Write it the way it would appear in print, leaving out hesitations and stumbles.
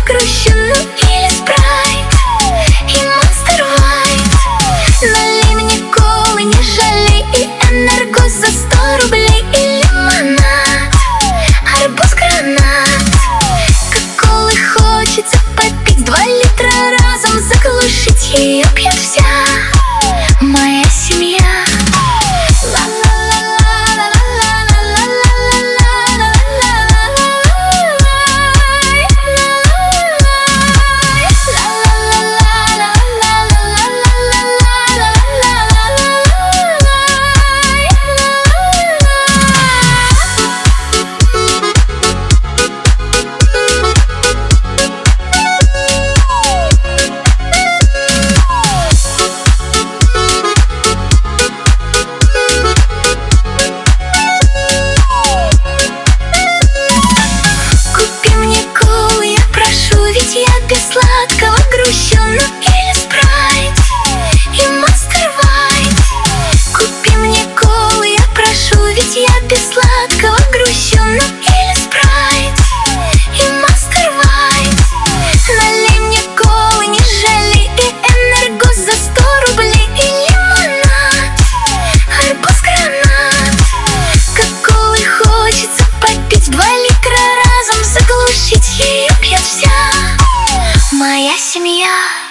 грущу, ну или спрайт и Monster White. Налей мне колы, не жалей, и энерго за 100 рублей. И лимонад, арбуз, гранат. Как колы хочется попить, 2 литра разом заглушить. Ее пьет вся моя семья. Я без сладкого грущу, ну или спрайт и Monster White. Купи мне колы, я прошу, ведь я без сладкого грущу, ну или спрайт и Monster White. Налей мне колы, не жалей, и энерго за 100 рублей. И лимонад, арбуз, гранат. Как колы хочется попить, 2 литра разом заглушить. Ее пьет вся моя семья.